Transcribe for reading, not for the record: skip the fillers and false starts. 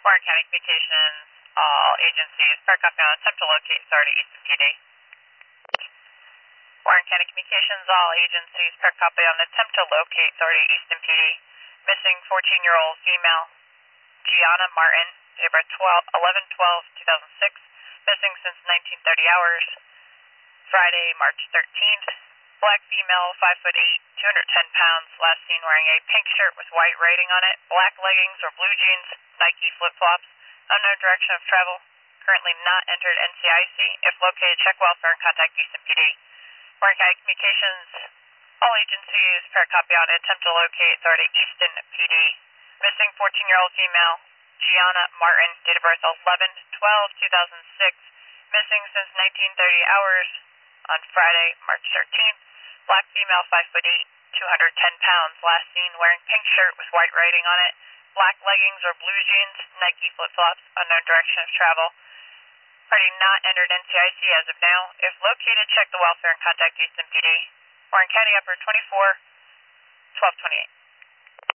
Warren County Communications, all agencies, per copy on attempt to locate authority Easton PD. Warren County Communications, all agencies, per copy on attempt to locate authority Easton PD. Missing 14-year-old female, Gianna Martin, date of birth 11/12/2006, missing since 1930 hours, Friday, March 13th. Black female, 5'8", 210 pounds, last seen wearing a pink shirt with white writing on it, black leggings or blue jeans, Nike flip-flops, unknown direction of travel, currently not entered NCIC. If located, check welfare and contact Easton PD. Warren County Communications, all agencies, per copy on attempt to locate authority Easton PD. Missing 14-year-old female, Gianna Martin, date of birth 11/12/2006, missing since 1930 hours on Friday, March 13th. Black female, 5'8", 210 pounds, last seen wearing pink shirt with white writing on it, black leggings or blue jeans, Nike flip-flops, unknown direction of travel. Party not entered NCIC as of now. If located, check the welfare and contact Easton PD. Warren County, upper 24, 1228.